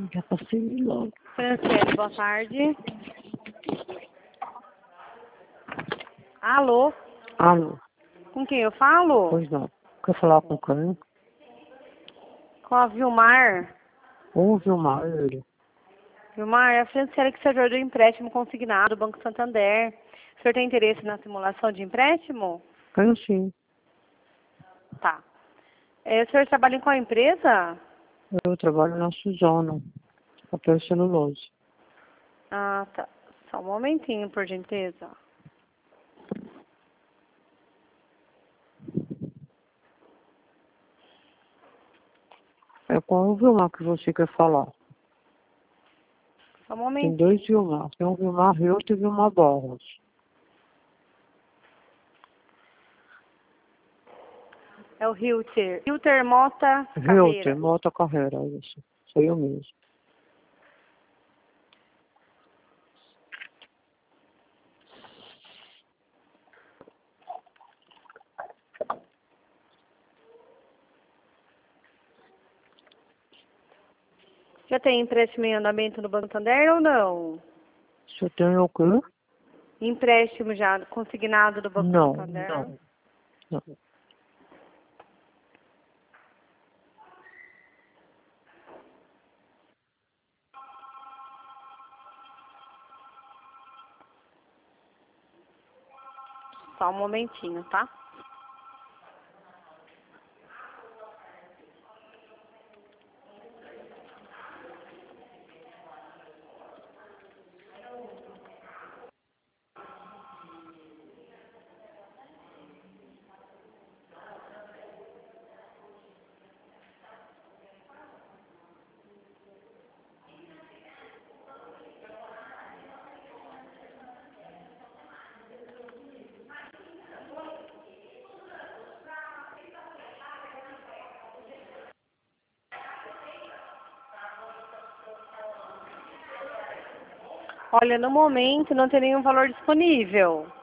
Já passei logo. Franciele, boa tarde. Alô? Alô? Com quem eu falo? Pois não. Quer falar com quem? Com a Vilmar. Ouve o Mário. Vilmar, é a Franciele que servidor do empréstimo consignado do Banco Santander. O senhor tem interesse na simulação de empréstimo? Tenho sim. Tá. O senhor trabalha em qual empresa? Eu trabalho na Suzano. Papel celulose. Ah, tá. Só um momentinho, por gentileza. É qual o Vilmar que você quer falar? Só um Tem momentinho. dois Vilmar. Tem um Vilmar e outro Vilmar Barros. É o Hilter. Hilter Mota Reuter, Carreira. Mota Carreira, isso. Sou eu mesmo. Já tem empréstimo em andamento no Banco Santander ou não? Você tem o quê? Empréstimo já consignado do Banco Não, Santander? não, não. Só um momentinho, tá? Olha, no momento não tem nenhum valor disponível.